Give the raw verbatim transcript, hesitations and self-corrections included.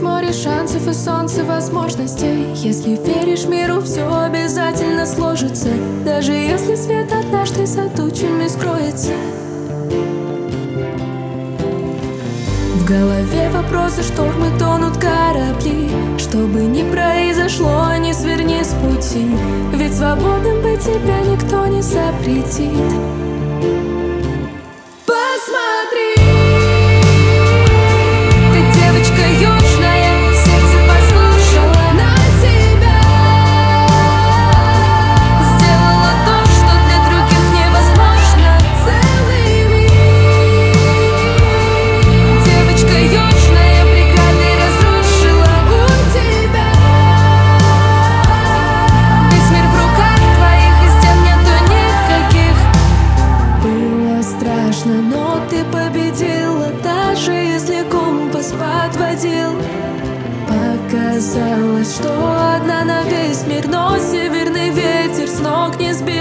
Есть море шансов и солнце возможностей. Если веришь миру, все обязательно сложится. Даже если свет однажды за тучами скроется. В голове вопросы, штормы, тонут корабли. Что бы ни произошло, не сверни с пути. Ведь свободным быть тебе никто не запретит. Посмотри, ты девочка южная, сердце послушала на тебя. Сделала то, что для других невозможно. Целый мир. Девочка южная, преграды разрушила у тебя. Весь мир в руках твоих, и стен нету никаких. Было страшно, но ты победила. Даже если компас подводил, показалось, что одна на весь мир. Но северный ветер с ног не сбил.